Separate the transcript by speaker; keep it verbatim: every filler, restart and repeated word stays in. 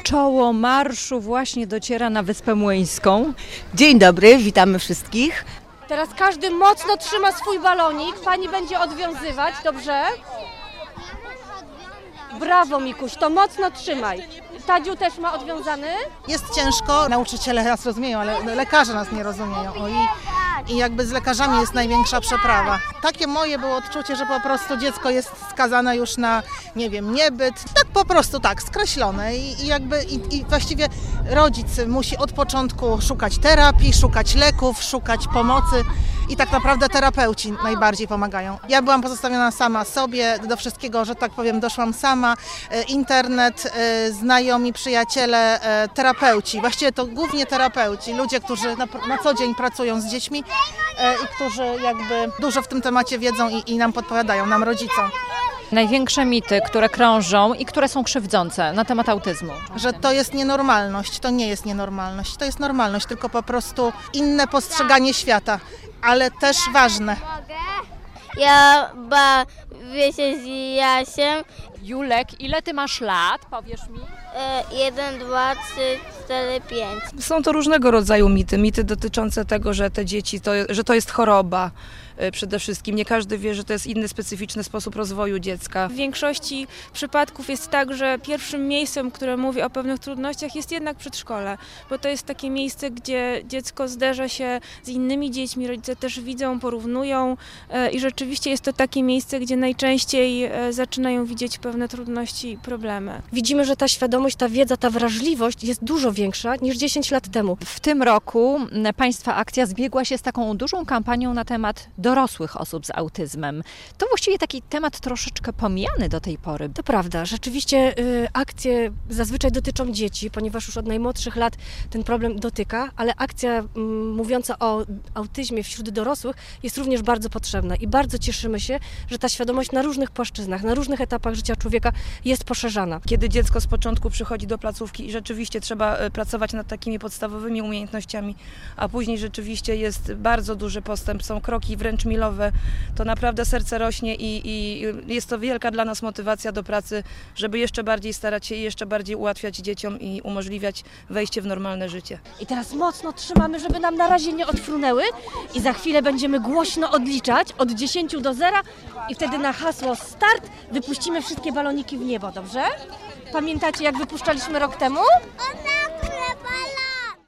Speaker 1: czoło marszu właśnie dociera na Wyspę Młyńską.
Speaker 2: Dzień dobry, witamy wszystkich.
Speaker 3: Teraz każdy mocno trzyma swój balonik, pani będzie odwiązywać, dobrze? Brawo, Mikuś, to mocno trzymaj. Tadziu też ma odwiązany?
Speaker 4: Jest ciężko, nauczyciele nas rozumieją, ale lekarze nas nie rozumieją. O, i, I jakby z lekarzami jest największa przeprawa. Takie moje było odczucie, że po prostu dziecko jest skazane już na, nie wiem, niebyt. Tak po prostu tak, skreślone. I, i jakby i, i właściwie rodzic musi od początku szukać terapii, szukać leków, szukać pomocy. I tak naprawdę terapeuci najbardziej pomagają. Ja byłam pozostawiona sama sobie, do wszystkiego, że tak powiem, doszłam sama. Internet, znajomi, przyjaciele, terapeuci. Właściwie to głównie terapeuci, ludzie, którzy na, na co dzień pracują z dziećmi i którzy jakby dużo w tym temacie wiedzą i, i nam podpowiadają, nam rodzicom.
Speaker 1: Największe mity, które krążą i które są krzywdzące na temat autyzmu.
Speaker 4: Że to jest nienormalność, to nie jest nienormalność, to jest normalność, tylko po prostu inne postrzeganie świata, ale też ważne.
Speaker 5: Ja bawię się z Jasiem.
Speaker 1: Julek, ile ty masz lat, powiesz mi?
Speaker 5: E, jeden, dwa, trzy, cztery, pięć.
Speaker 6: Są to różnego rodzaju mity. Mity dotyczące tego, że te dzieci, to, że to jest choroba przede wszystkim. Nie każdy wie, że to jest inny, specyficzny sposób rozwoju dziecka.
Speaker 7: W większości przypadków jest tak, że pierwszym miejscem, które mówi o pewnych trudnościach, jest jednak przedszkole, bo to jest takie miejsce, gdzie dziecko zderza się z innymi dziećmi, rodzice też widzą, porównują i rzeczywiście jest to takie miejsce, gdzie najczęściej zaczynają widzieć pewne trudności i problemy.
Speaker 3: Widzimy, że ta świadomość, ta wiedza, ta wrażliwość jest dużo większa niż dziesięć lat temu.
Speaker 1: W tym roku Państwa akcja zbiegła się z taką dużą kampanią na temat dorosłych osób z autyzmem. To właściwie taki temat troszeczkę pomijany do tej pory.
Speaker 3: To prawda, rzeczywiście y, akcje zazwyczaj dotyczą dzieci, ponieważ już od najmłodszych lat ten problem dotyka, ale akcja y, mówiąca o autyzmie wśród dorosłych jest również bardzo potrzebna i bardzo cieszymy się, że ta świadomość na różnych płaszczyznach, na różnych etapach życia człowieka jest poszerzana.
Speaker 6: Kiedy dziecko z początku przychodzi do placówki i rzeczywiście trzeba pracować nad takimi podstawowymi umiejętnościami, a później rzeczywiście jest bardzo duży postęp, są kroki wręcz milowe, to naprawdę serce rośnie i, i jest to wielka dla nas motywacja do pracy, żeby jeszcze bardziej starać się i jeszcze bardziej ułatwiać dzieciom i umożliwiać wejście w normalne życie.
Speaker 3: I teraz mocno trzymamy, żeby nam na razie nie odfrunęły i za chwilę będziemy głośno odliczać od dziesięciu do zera i wtedy na hasło start wypuścimy wszystkie baloniki w niebo, dobrze? Pamiętacie, jak wypuszczaliśmy rok temu?